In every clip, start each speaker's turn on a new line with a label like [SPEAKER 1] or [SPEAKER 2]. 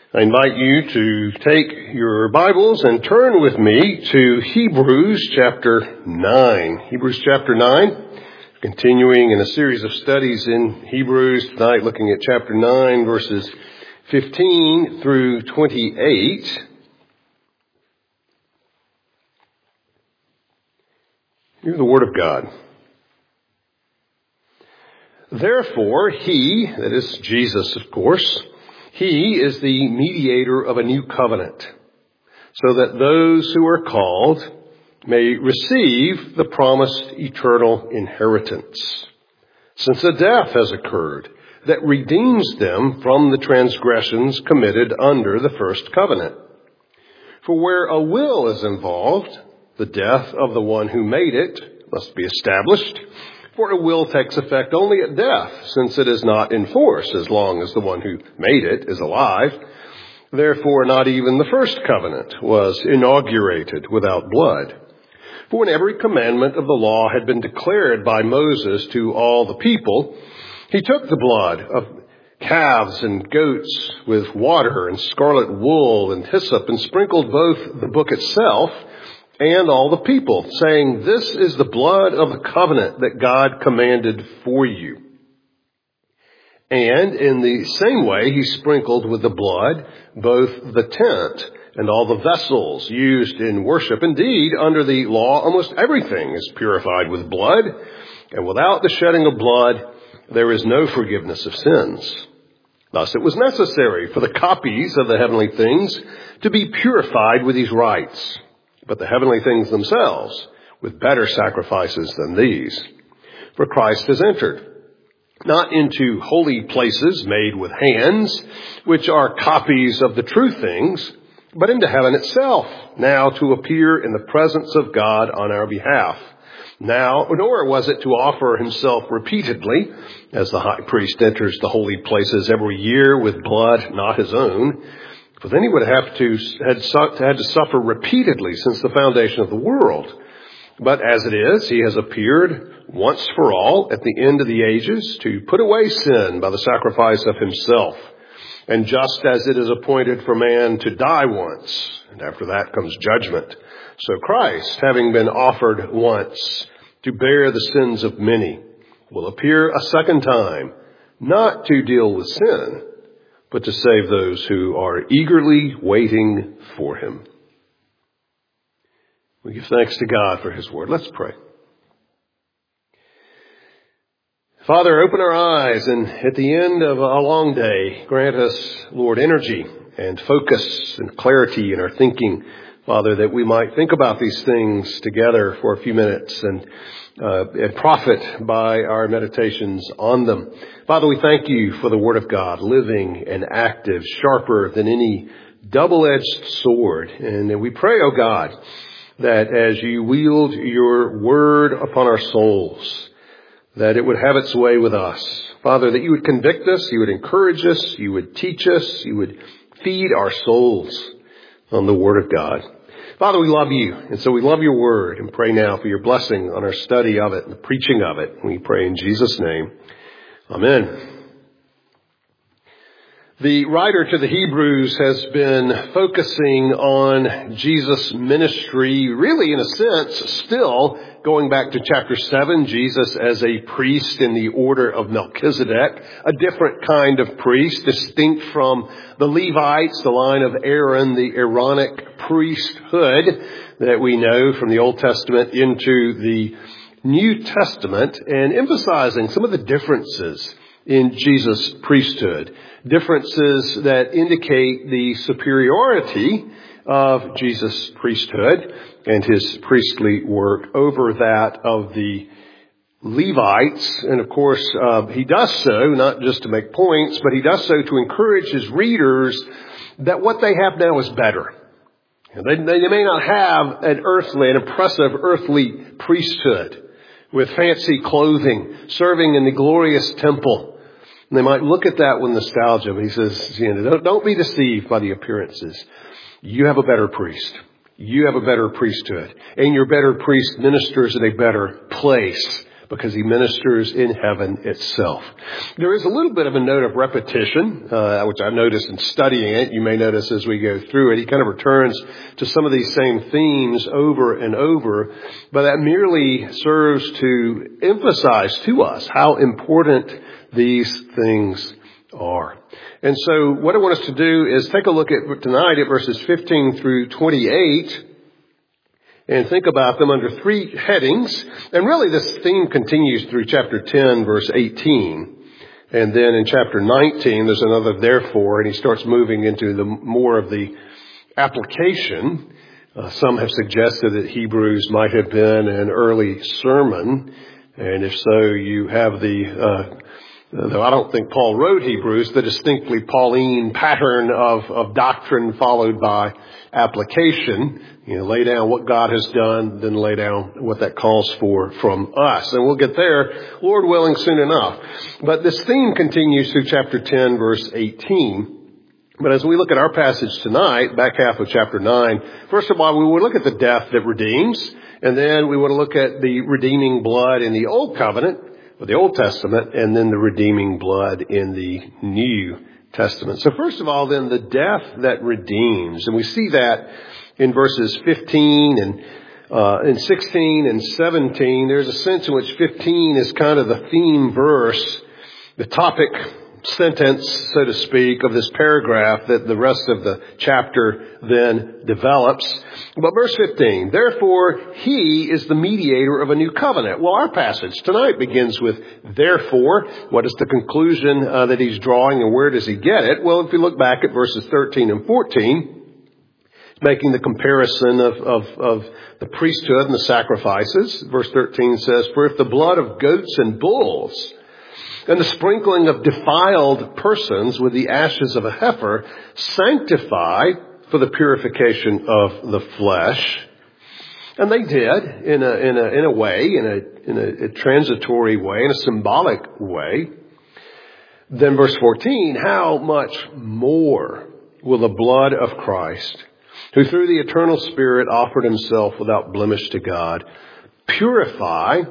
[SPEAKER 1] I invite you to take your Bibles and turn with me to Hebrews chapter 9. Hebrews chapter 9, continuing in a series of studies in Hebrews tonight, looking at chapter 9, verses 15 through 28. Hear the Word of God. Therefore, he, that is Jesus, of course, he is the mediator of a new covenant, so that those who are called may receive the promised eternal inheritance. Since a death has occurred that redeems them from the transgressions committed under the first covenant. For where a will is involved, the death of the one who made it must be established. For a will takes effect only at death, since it is not in force as long as the one who made it is alive. Therefore, not even the first covenant was inaugurated without blood. For when every commandment of the law had been declared by Moses to all the people, he took the blood of calves and goats with water and scarlet wool and hyssop and sprinkled both the book itself and all the people, saying, "This is the blood of the covenant that God commanded for you." And in the same way, he sprinkled with the blood both the tent and all the vessels used in worship. Indeed, under the law, almost everything is purified with blood, and without the shedding of blood, there is no forgiveness of sins. Thus, it was necessary for the copies of the heavenly things to be purified with these rites, but the heavenly things themselves with better sacrifices than these. For Christ has entered, not into holy places made with hands, which are copies of the true things, but into heaven itself, now to appear in the presence of God on our behalf. Now, nor was it to offer himself repeatedly, as the high priest enters the holy places every year with blood not his own, for then he would have to suffer repeatedly since the foundation of the world. But as it is, he has appeared once for all at the end of the ages to put away sin by the sacrifice of himself. And just as it is appointed for man to die once, and after that comes judgment, so Christ, having been offered once to bear the sins of many, will appear a second time, not to deal with sin, but to save those who are eagerly waiting for him. We give thanks to God for his word. Let's pray. Father, open our eyes, and at the end of a long day, grant us, Lord, energy and focus and clarity in our thinking, Father, that we might think about these things together for a few minutes and profit by our meditations on them. Father, we thank you for the Word of God, living and active, sharper than any double-edged sword. And we pray, O God, that as you wield your Word upon our souls, that it would have its way with us. Father, that you would convict us, you would encourage us, you would teach us, you would feed our souls on the Word of God. Father, we love you, and so we love your word, and pray now for your blessing on our study of it and the preaching of it. We pray in Jesus' name. Amen. The writer to the Hebrews has been focusing on Jesus' ministry, really in a sense, still going back to chapter 7, Jesus as a priest in the order of Melchizedek, a different kind of priest, distinct from the Levites, the line of Aaron, the Aaronic priesthood that we know from the Old Testament into the New Testament, and emphasizing some of the differences in Jesus' priesthood, differences that indicate the superiority of Jesus' priesthood and his priestly work over that of the Levites. And of course, he does so not just to make points, but he does so to encourage his readers that what they have now is better. They may not have an impressive earthly priesthood with fancy clothing, serving in the glorious temple. And they might look at that with nostalgia, but he says, don't be deceived by the appearances. You have a better priest. You have a better priesthood. And your better priest ministers in a better place, because he ministers in heaven itself. There is a little bit of a note of repetition, which I noticed in studying it. You may notice as we go through it, he kind of returns to some of these same themes over and over, but that merely serves to emphasize to us how important these things are. And so what I want us to do is take a look at tonight at verses 15 through 28 and think about them under three headings. And really this theme continues through chapter 10, verse 18. And then in chapter 19, there's another therefore, and he starts moving into the more of the application. Some have suggested that Hebrews might have been an early sermon. And if so, you have though I don't think Paul wrote Hebrews, the distinctly Pauline pattern of doctrine followed by application. Lay down what God has done, then lay down what that calls for from us. And we'll get there, Lord willing, soon enough. But this theme continues through chapter 10, verse 18. But as we look at our passage tonight, back half of chapter 9, first of all, we will look at the death that redeems, and then we want to look at the redeeming blood in the Old Covenant, or the Old Testament, and then the redeeming blood in the New Testament. So first of all, then, the death that redeems. And we see that in verses 15 and 16 and 17. There's a sense in which 15 is kind of the theme verse, the topic sentence, so to speak, of this paragraph that the rest of the chapter then develops. But verse 15, therefore he is the mediator of a new covenant. Well, our passage tonight begins with therefore. What is the conclusion that he's drawing, and where does he get it? Well, if you look back at verses 13 and 14, making the comparison of the priesthood and the sacrifices. Verse 13 says, for if the blood of goats and bulls and the sprinkling of defiled persons with the ashes of a heifer sanctify for the purification of the flesh. And they did in a way, in a transitory way, in a symbolic way. Then verse 14, how much more will the blood of Christ, who through the eternal Spirit offered himself without blemish to God, purify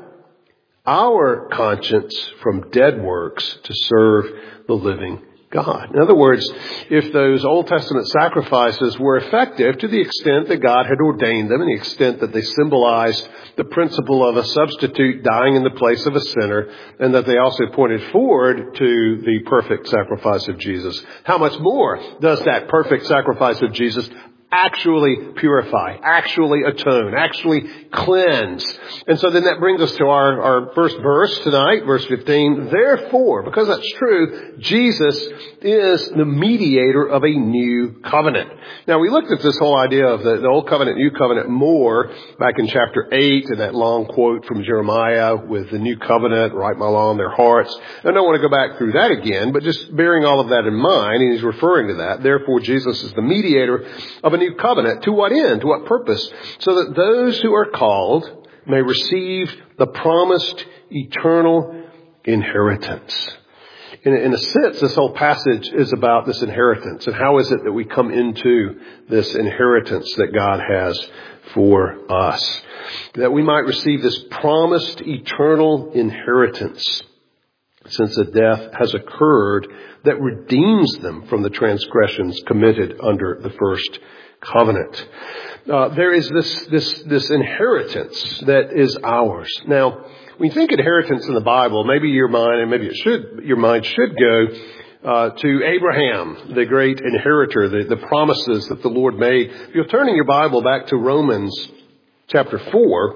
[SPEAKER 1] our conscience from dead works to serve the living God. In other words, if those Old Testament sacrifices were effective to the extent that God had ordained them, and the extent that they symbolized the principle of a substitute dying in the place of a sinner, and that they also pointed forward to the perfect sacrifice of Jesus, how much more does that perfect sacrifice of Jesus actually purify, actually atone, actually cleanse? And so then that brings us to our first verse tonight, verse 15. Therefore, because that's true, Jesus is the mediator of a new covenant. Now, we looked at this whole idea of the Old Covenant, New Covenant more back in chapter 8, and that long quote from Jeremiah with the new covenant, write my law in their hearts. I don't want to go back through that again, but just bearing all of that in mind, and he's referring to that. Therefore, Jesus is the mediator of a new covenant. To what end? To what purpose? So that those who are called may receive the promised eternal inheritance. In a sense, this whole passage is about this inheritance. And how is it that we come into this inheritance that God has for us? That we might receive this promised eternal inheritance, since a death has occurred that redeems them from the transgressions committed under the first covenant. There is this inheritance that is ours. Now, when you think inheritance in the Bible, maybe your mind should go to Abraham, the great inheritor, the promises that the Lord made. If you're turning your Bible back to Romans chapter 4,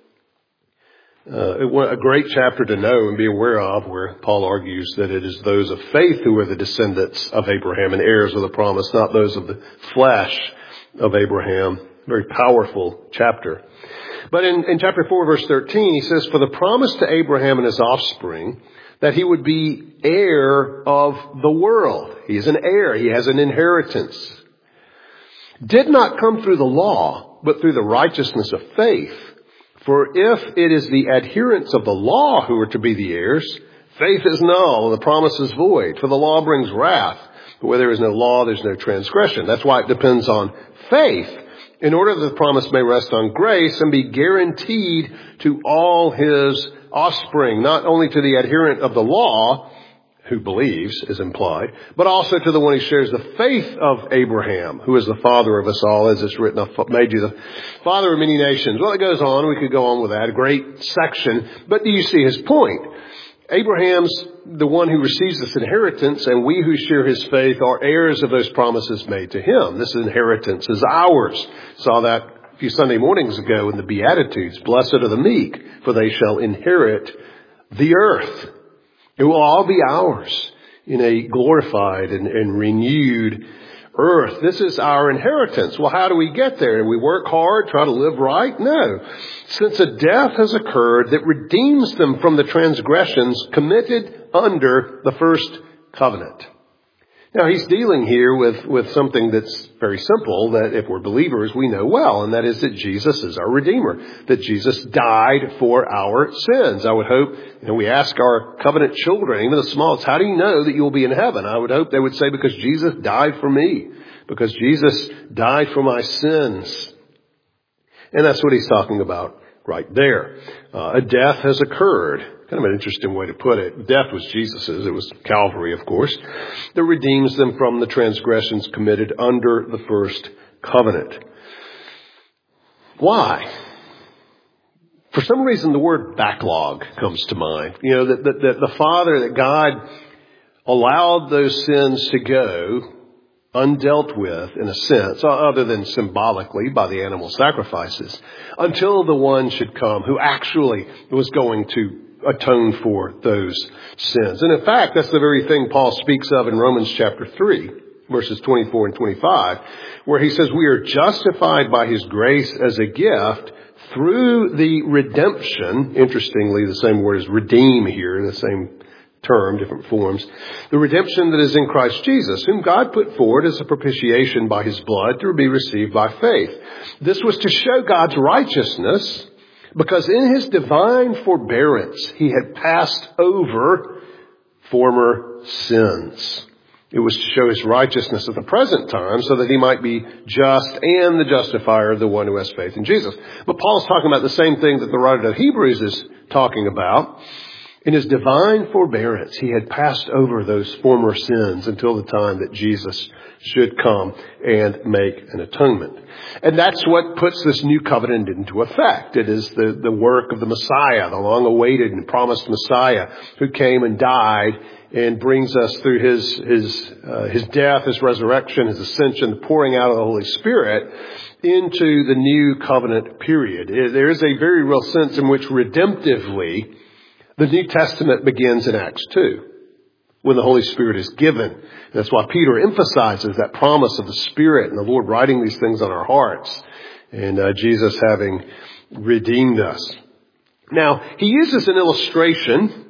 [SPEAKER 1] a great chapter to know and be aware of, where Paul argues that it is those of faith who are the descendants of Abraham and heirs of the promise, not those of the flesh of Abraham. Very powerful chapter. But in chapter 4, verse 13, he says, for the promise to Abraham and his offspring that he would be heir of the world. He is an heir. He has an inheritance. Did not come through the law, but through the righteousness of faith. For if it is the adherents of the law who are to be the heirs, faith is null and the promise is void. For the law brings wrath. But where there is no law, there's no transgression. That's why it depends on faith in order that the promise may rest on grace and be guaranteed to all his offspring, not only to the adherent of the law, who believes, is implied, but also to the one who shares the faith of Abraham, who is the father of us all, as it's written, I've made you the father of many nations. Well, it goes on. We could go on with that. A great section. But do you see his point? Abraham's the one who receives this inheritance, and we who share his faith are heirs of those promises made to him. This inheritance is ours. Saw that a few Sunday mornings ago in the Beatitudes. Blessed are the meek, for they shall inherit the earth. It will all be ours in a glorified and renewed earth. This is our inheritance. Well, how do we get there? Do we work hard, try to live right? No. Since a death has occurred that redeems them from the transgressions committed under the first covenant. Now, he's dealing here with something that's very simple, that if we're believers, we know well, and that is that Jesus is our Redeemer, that Jesus died for our sins. I would hope, we ask our covenant children, even the smallest, how do you know that you'll be in heaven? I would hope they would say, because Jesus died for me, because Jesus died for my sins. And that's what he's talking about right there. A death has occurred. Kind of an interesting way to put it. Death was Jesus's. It was Calvary, of course, that redeems them from the transgressions committed under the first covenant. Why? For some reason, the word backlog comes to mind. That the Father, that God allowed those sins to go undealt with, in a sense, other than symbolically by the animal sacrifices, until the one should come who actually was going to atone for those sins. And in fact, that's the very thing Paul speaks of in Romans chapter 3, verses 24 and 25, where he says, we are justified by his grace as a gift through the redemption. Interestingly, the same word is redeem here, the same term, different forms. The redemption that is in Christ Jesus, whom God put forward as a propitiation by his blood to be received by faith. This was to show God's righteousness, because in his divine forbearance, he had passed over former sins. It was to show his righteousness at the present time so that he might be just and the justifier of the one who has faith in Jesus. But Paul's talking about the same thing that the writer of Hebrews is talking about. In his divine forbearance, he had passed over those former sins until the time that Jesus should come and make an atonement. And that's what puts this new covenant into effect. It is the work of the Messiah, the long-awaited and promised Messiah, who came and died and brings us through his death, his resurrection, his ascension, the pouring out of the Holy Spirit into the new covenant period. There is a very real sense in which redemptively the New Testament begins in Acts 2, when the Holy Spirit is given. That's why Peter emphasizes that promise of the Spirit and the Lord writing these things on our hearts, and Jesus having redeemed us. Now, he uses an illustration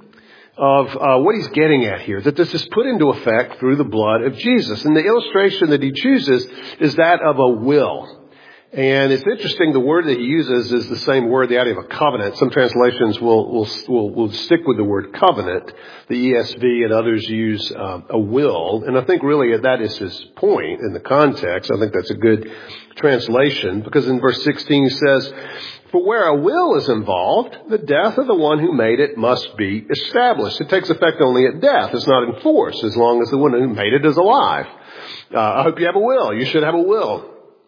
[SPEAKER 1] of what he's getting at here, that this is put into effect through the blood of Jesus. And the illustration that he chooses is that of a will. And it's interesting, the word that he uses is the same word, the idea of a covenant. Some translations will stick with the word covenant. The ESV and others use a will. And I think really that is his point in the context. I think that's a good translation, because in verse 16 he says, for where a will is involved, the death of the one who made it must be established. It takes effect only at death. It's not in force as long as the one who made it is alive. I hope you have a will. You should have a will.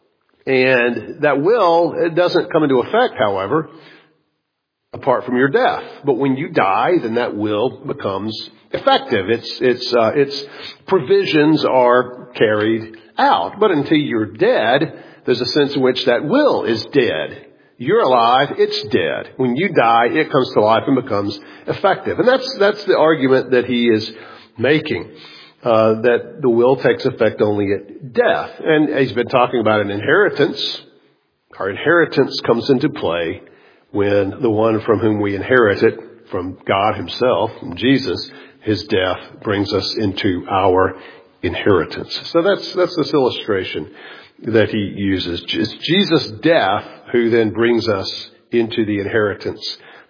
[SPEAKER 1] And that will, it doesn't come into effect, however, apart from your death. But when you die, then that will becomes effective. Its provisions are carried out. But until you're dead, there's a sense in which that will is dead. You're alive, it's dead. When you die, it comes to life and becomes effective. And that's the argument that he is making. That the will takes effect only at death. And he's been talking about an inheritance. Our inheritance comes into play when the one from whom we inherit it, from God himself, from Jesus, his death brings us into our inheritance. So that's this illustration that he uses. It's Jesus' death who then brings us into the inheritance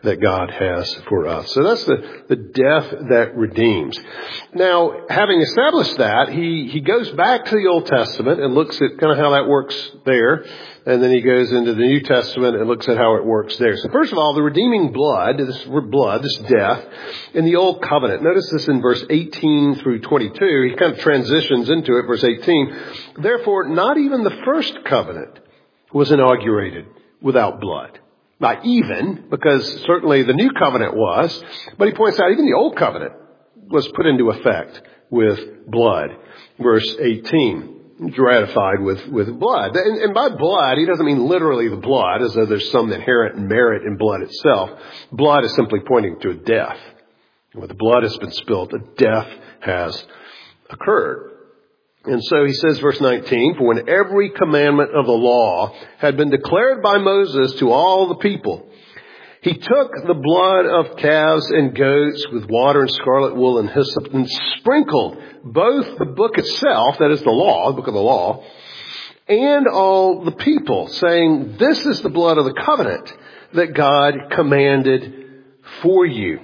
[SPEAKER 1] that God has for us. So that's the death that redeems. Now, having established that, he goes back to the Old Testament and looks at kind of how that works there. And then he goes into the New Testament and looks at how it works there. So first of all, the redeeming blood, this death, in the Old Covenant. Notice this in verse 18 through 22. He kind of transitions into it, verse 18. Therefore, not even the first covenant was inaugurated without blood. Not even, because certainly the new covenant was, but he points out even the old covenant was put into effect with blood. Verse 18, ratified with blood. And by blood, he doesn't mean literally the blood, as though there's some inherent merit in blood itself. Blood is simply pointing to a death. When the blood has been spilled, a death has occurred. And so he says, verse 19, for when every commandment of the law had been declared by Moses to all the people, he took the blood of calves and goats with water and scarlet wool and hyssop and sprinkled both the book itself, that is the law, the book of the law, and all the people, saying, this is the blood of the covenant that God commanded for you.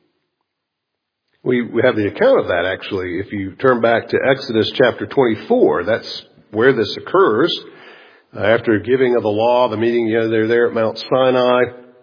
[SPEAKER 1] We have the account of that, actually. If you turn back to Exodus chapter 24, that's where this occurs. After giving of the law, the meeting, they're there at Mount Sinai.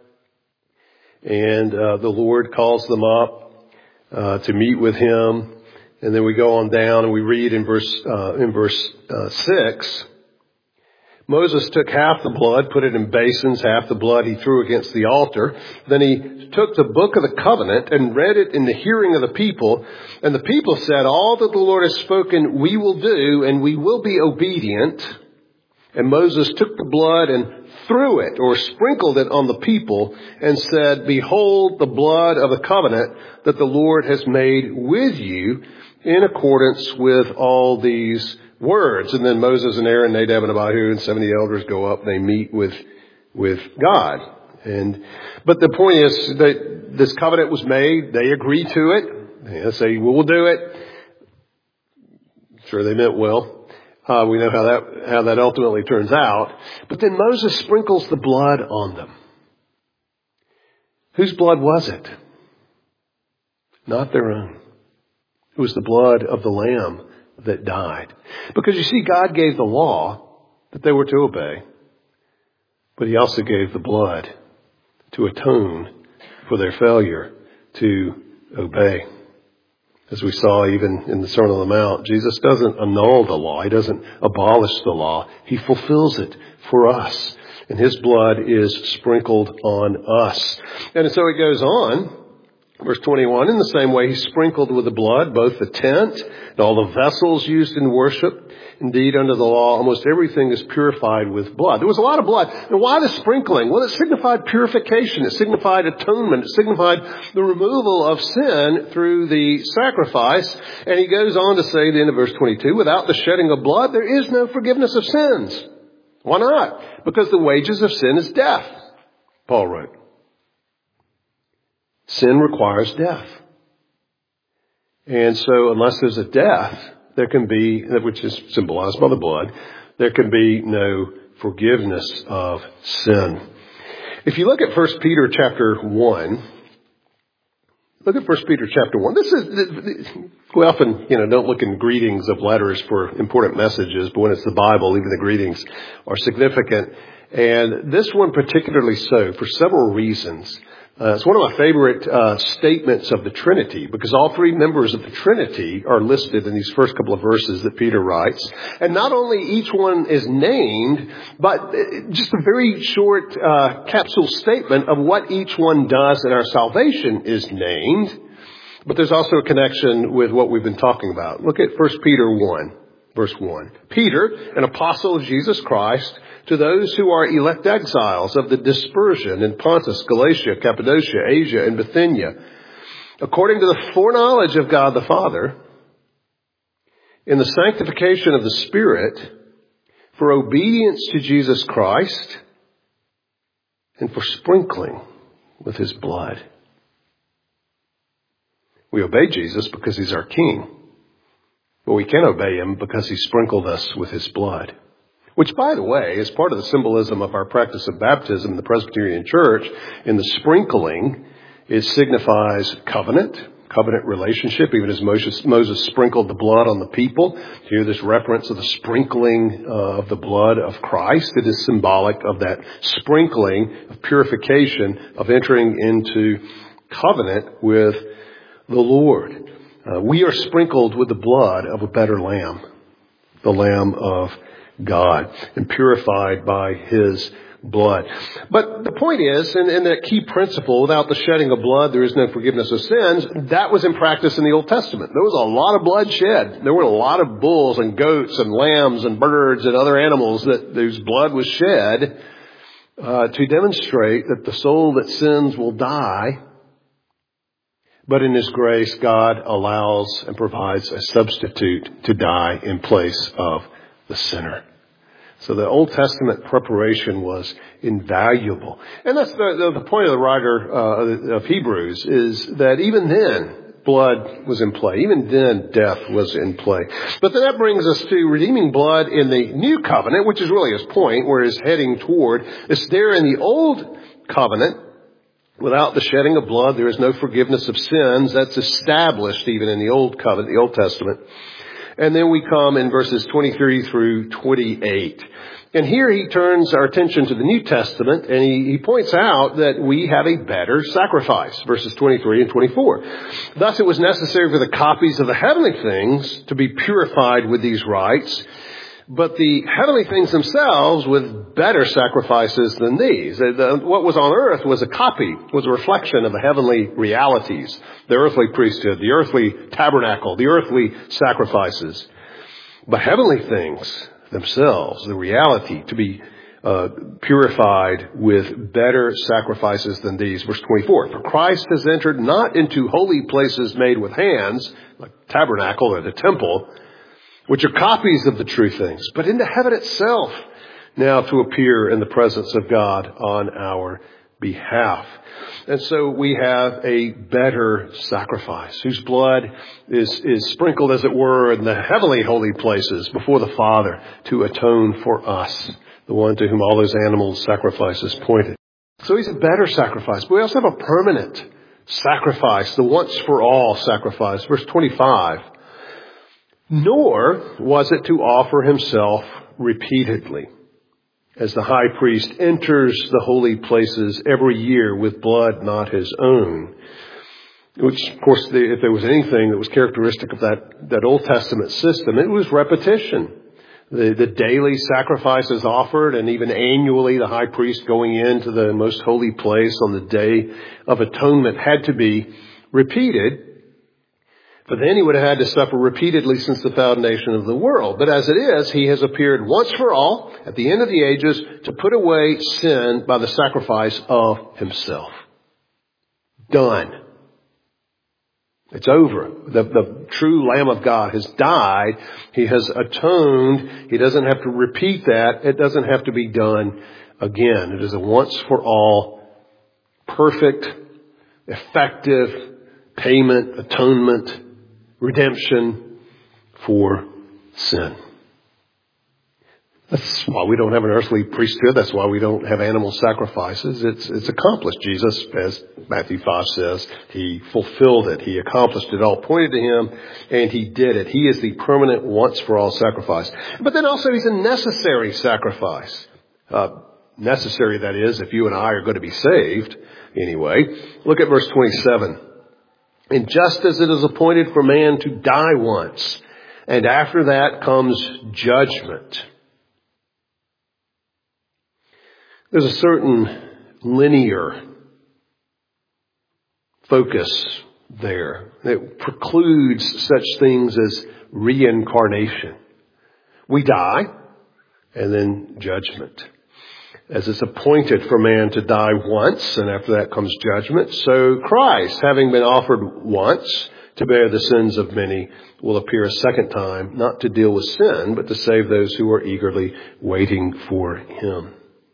[SPEAKER 1] And the Lord calls them up to meet with him. And then we go on down and we read in verse 6, Moses took half the blood, put it in basins, half the blood he threw against the altar. Then he took the book of the covenant and read it in the hearing of the people. And the people said, all that the Lord has spoken we will do, and we will be obedient. And Moses took the blood and threw it, or sprinkled it on the people, and said, behold the blood of the covenant that the Lord has made with you in accordance with all these words. And then Moses and Aaron, Nadab and Abihu, and 70 elders go up and they meet with God. But the point is that this covenant was made. They agreed to it. They say, well, we'll do it. Sure, they meant well. We know how that ultimately turns out. But then Moses sprinkles the blood on them. Whose blood was it? Not their own. It was the blood of the Lamb that died. Because you see, God gave the law that they were to obey, but he also gave the blood to atone for their failure to obey. As we saw even in the Sermon on the Mount, Jesus doesn't annul the law. He doesn't abolish the law. He fulfills it for us. And his blood is sprinkled on us. And so it goes on. Verse 21, in the same way, he sprinkled with the blood both the tent and all the vessels used in worship. Indeed, under the law, almost everything is purified with blood. There was a lot of blood. And why the sprinkling? Well, it signified purification. It signified atonement. It signified the removal of sin through the sacrifice. And he goes on to say at the end of verse 22, without the shedding of blood, there is no forgiveness of sins. Why not? Because the wages of sin is death, Paul wrote. Sin requires death. And so unless there's a death, there can be, which is symbolized by the blood, there can be no forgiveness of sin. If you look at 1 Peter chapter 1, look at 1 Peter chapter 1. We often, don't look in greetings of letters for important messages, but when it's the Bible, even the greetings are significant. And this one particularly so, for several reasons. It's one of my favorite statements of the Trinity, because all three members of the Trinity are listed in these first couple of verses that Peter writes. And not only each one is named, but just a very short capsule statement of what each one does in our salvation is named. But there's also a connection with what we've been talking about. Look at 1 Peter 1, verse 1. Peter, an apostle of Jesus Christ, to those who are elect exiles of the dispersion in Pontus, Galatia, Cappadocia, Asia, and Bithynia, according to the foreknowledge of God the Father, in the sanctification of the Spirit, for obedience to Jesus Christ, and for sprinkling with his blood. We obey Jesus because he's our King, but we can't obey him because he sprinkled us with his blood. which, by the way, is part of the symbolism of our practice of baptism in the Presbyterian Church. In the sprinkling, it signifies covenant relationship, even as Moses sprinkled the blood on the people. Here, this reference of the sprinkling of the blood of Christ. It is symbolic of that sprinkling of purification, of entering into covenant with the Lord. We are sprinkled with the blood of a better lamb, the Lamb of God, and purified by His blood. But the point is, and that key principle, without the shedding of blood, there is no forgiveness of sins, that was in practice in the Old Testament. There was a lot of blood shed. There were a lot of bulls and goats and lambs and birds and other animals whose blood was shed to demonstrate that the soul that sins will die. But in His grace, God allows and provides a substitute to die in place of the sinner. So the Old Testament preparation was invaluable. And that's the point of the writer of Hebrews, is that even then, blood was in play. Even then, death was in play. But then that brings us to redeeming blood in the New Covenant, which is really his point, where he's heading toward. It's there in the Old Covenant. Without the shedding of blood, there is no forgiveness of sins. That's established even in the Old Covenant, the Old Testament. And then we come in verses 23 through 28. And here he turns our attention to the New Testament, and he points out that we have a better sacrifice, verses 23 and 24. Thus it was necessary for the copies of the heavenly things to be purified with these rites, but the heavenly things themselves with better sacrifices than these. What was on earth was a copy, was a reflection of the heavenly realities, the earthly priesthood, the earthly tabernacle, the earthly sacrifices. But heavenly things themselves, the reality, to be purified with better sacrifices than these. Verse 24, for Christ has entered not into holy places made with hands, like tabernacle or the temple, which are copies of the true things, but into heaven itself, now to appear in the presence of God on our behalf. And so we have a better sacrifice, whose blood is sprinkled, as it were, in the heavenly holy places before the Father to atone for us, the one to whom all those animal sacrifices pointed. So he's a better sacrifice. But we also have a permanent sacrifice, the once-for-all sacrifice. Verse 25. Nor was it to offer himself repeatedly, as the high priest enters the holy places every year with blood not his own. Which, of course, if there was anything that was characteristic of that Old Testament system, it was repetition. The daily sacrifices offered, and even annually the high priest going into the most holy place on the Day of Atonement had to be repeated. But then he would have had to suffer repeatedly since the foundation of the world. But as it is, he has appeared once for all at the end of the ages to put away sin by the sacrifice of himself. Done. It's over. The true Lamb of God has died. He has atoned. He doesn't have to repeat that. It doesn't have to be done again. It is a once for all, perfect, effective payment, atonement, redemption for sin. That's why we don't have an earthly priesthood. That's why we don't have animal sacrifices. It's accomplished. Jesus, as Matthew 5 says, he fulfilled it. He accomplished it all, pointed to him, and he did it. He is the permanent once-for-all sacrifice. But then also he's a necessary sacrifice. Necessary, that is, if you and I are going to be saved anyway. Look at verse 27. And just as it is appointed for man to die once, and after that comes judgment. There's a certain linear focus there that precludes such things as reincarnation. We die, and then judgment. As it's appointed for man to die once, and after that comes judgment, so Christ, having been offered once to bear the sins of many, will appear a second time, not to deal with sin, but to save those who are eagerly waiting for him.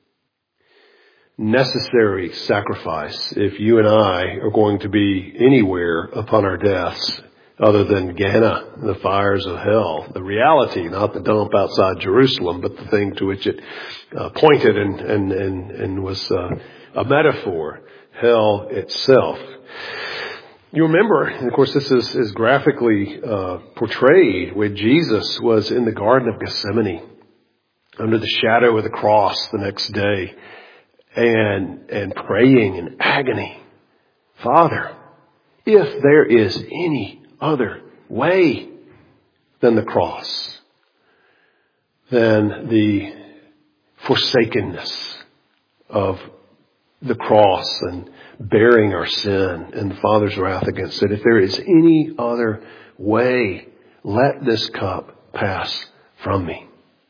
[SPEAKER 1] Necessary sacrifice if you and I are going to be anywhere upon our deaths other than Gehenna, the fires of hell. The reality, not the dump outside Jerusalem, but the thing to which it pointed and was a metaphor, hell itself. You remember, and of course this is graphically portrayed, when Jesus was in the Garden of Gethsemane under the shadow of the cross the next day and praying in agony, Father, if there is any other way than the cross, than the forsakenness of the cross and bearing our sin and the Father's wrath against it, if there is any other way, let this cup pass from me.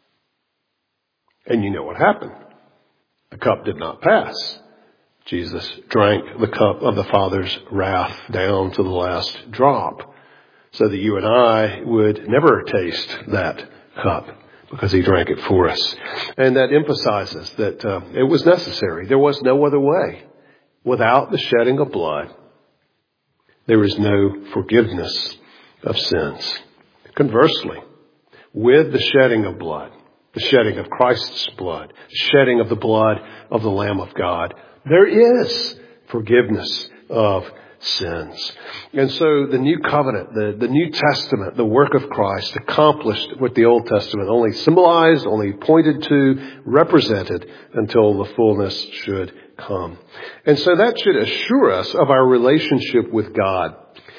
[SPEAKER 1] And you know what happened. The cup did not pass. Jesus drank the cup of the Father's wrath down to the last drop, so that you and I would never taste that cup, because he drank it for us. And that emphasizes that it was necessary. There was no other way. Without the shedding of blood, there is no forgiveness of sins. Conversely, with the shedding of blood, the shedding of Christ's blood, the shedding of the blood of the Lamb of God, there is forgiveness of sins. And so the new covenant, the New Testament, the work of Christ accomplished what the Old Testament only symbolized, only pointed to, represented until the fullness should come. And so that should assure us of our relationship with God.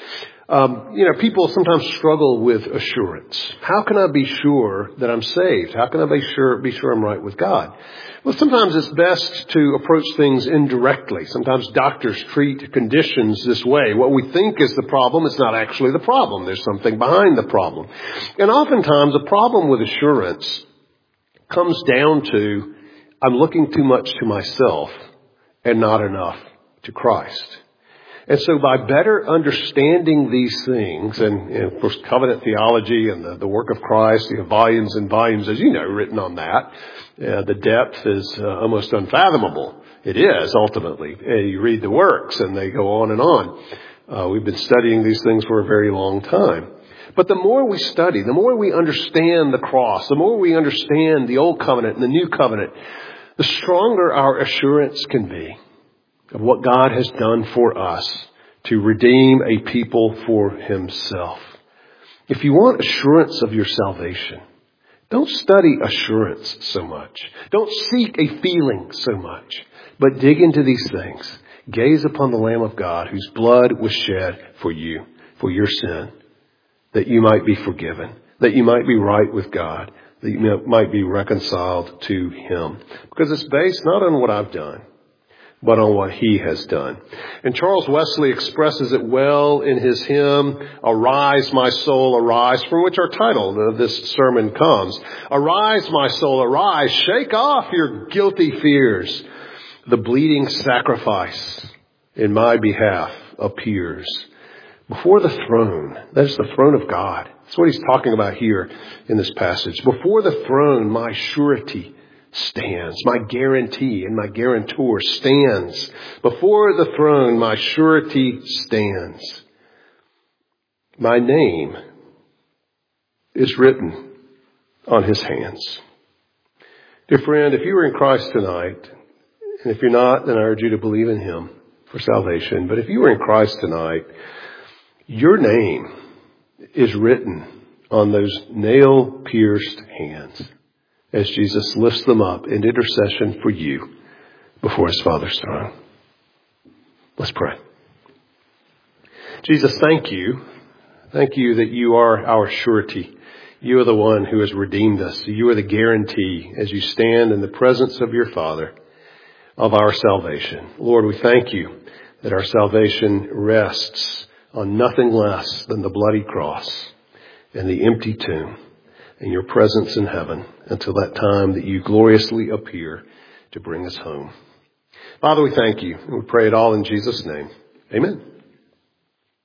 [SPEAKER 1] People sometimes struggle with assurance. How can I be sure that I'm saved? How can I be sure I'm right with God? Well, sometimes it's best to approach things indirectly. Sometimes doctors treat conditions this way. What we think is the problem is not actually the problem. There's something behind the problem. And oftentimes a problem with assurance comes down to I'm looking too much to myself and not enough to Christ. And so by better understanding these things, and of course covenant theology and the work of Christ, volumes and volumes, as you know, written on that, the depth is almost unfathomable. It is, ultimately. You read the works and they go on and on. We've been studying these things for a very long time. But the more we study, the more we understand the cross, the more we understand the Old Covenant and the New Covenant, the stronger our assurance can be of what God has done for us to redeem a people for himself. If you want assurance of your salvation, don't study assurance so much. Don't seek a feeling so much, but dig into these things. Gaze upon the Lamb of God whose blood was shed for you, for your sin, that you might be forgiven, that you might be right with God, that you might be reconciled to him. Because it's based not on what I've done, but on what he has done. And Charles Wesley expresses it well in his hymn, Arise, My Soul, Arise, from which our title of this sermon comes. Arise, my soul, arise, shake off your guilty fears. The bleeding sacrifice in my behalf appears. Before the throne, that is the throne of God. That's what he's talking about here in this passage. Before the throne, my surety stands. My guarantee and my guarantor stands. Before the throne, my surety stands. My name is written on his hands. Dear friend, if you are in Christ tonight, and if you're not, then I urge you to believe in him for salvation. But if you are in Christ tonight, your name is written on those nail-pierced hands as Jesus lifts them up in intercession for you before his Father's throne. Let's pray. Jesus, thank you. Thank you that you are our surety. You are the one who has redeemed us. You are the guarantee as you stand in the presence of your Father of our salvation. Lord, we thank you that our salvation rests on nothing less than the bloody cross and the empty tomb and your presence in heaven until that time that you gloriously appear to bring us home. Father, we thank you and we pray it all in Jesus' name. Amen.